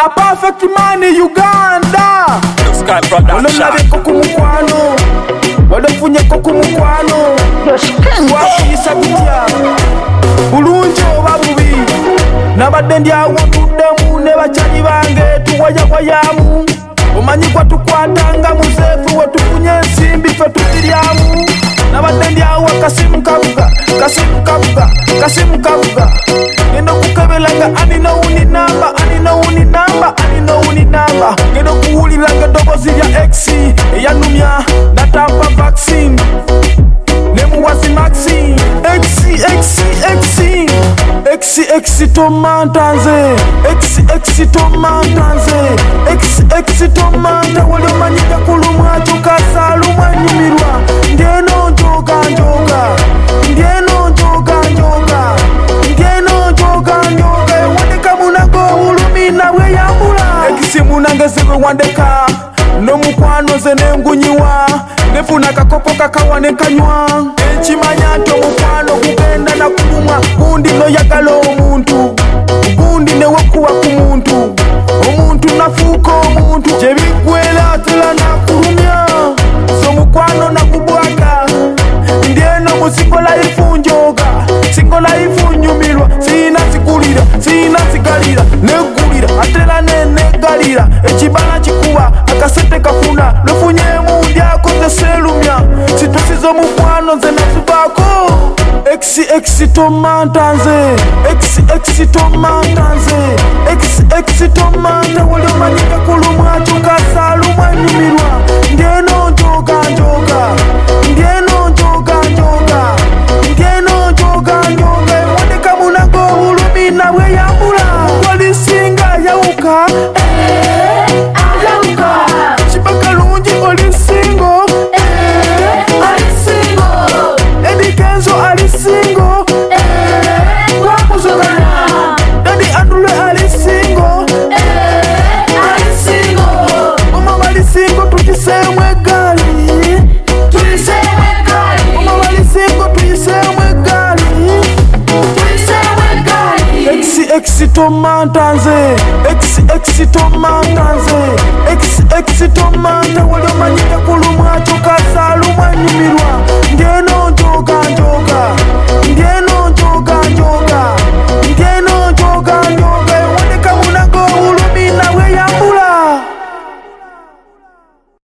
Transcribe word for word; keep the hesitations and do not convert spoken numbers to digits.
A perfect man in Uganda. Olonabeko kumukwano, walofunyeko kumukwano. Wakisa kutya bulungi oba bubi. Nabadde ndyawo tuddemu ne bakyali bange tuwayawayamu. Omanyi kwa tukwatanga muzeefu wetufunye ensimbi ffe tukiryamu. Nabadde ndyawo Kasimu Kabuga, Kasimu Kabuga, Kasimu Kabuga. Ngenda okukebelanga anina wuni namba, anina wuni namba, anina wuni namba. Ngenda okuwuliranga eddoboozi lya X eyanumya natampa vaccine. Nemuwazi Maxine X X X X X tomanta nze X X tomanta nze X X tomanta wali omanyika kulumwa kyokasa lumwa nyumirwa. Ndieno njoga njoga Ndieno njoga njoga Ndieno njoga njoga Wandeka munago ulumi nawe yambula. X munange zewe wandeka nomukwano ze nengunyiwa. Nefuna kakopo kakawa nekanywa. Enchimanya nti omukwano kugenda na kulumwa. Gundi no yagala omuntu, gundi newe kuwa ku muntu. Omuntu nafuuka omuntu gyebigwera atera nakulumya. So mukwano nakubwaga ndieno musingo laifu njoga. Singo laifu nyumirwa sina sikulira sina sigalira negulira atera nenegalira. Ekibala kikuba akasente kafuna lufunyemu ndyakoze selumya. Situsizo mukwano nze nazibako. X X tomanta nze X X tomanta nze X X tomanta wali omanyika kulumwa kyokasa lumwa nyumirwa. Ndieno njoga njoga Ndieno njoga njoga Ndieno njoga njoga wandeka munago ulumi nawe yambula. Walisinga yawuka ayawuka Chibakalungi olisingo alisingo Eddie Kenzo alisingo wakuzogana Daddy Andule alisingo alisingo Mama walisingo tujisemwe gali tujisemwe gali Mama walisingo tujisemwe gali tujisemwe gali. X X tomanta nze X X tomanta nze X X tomanta wali omanyika kulumwa kyokasa lumwa.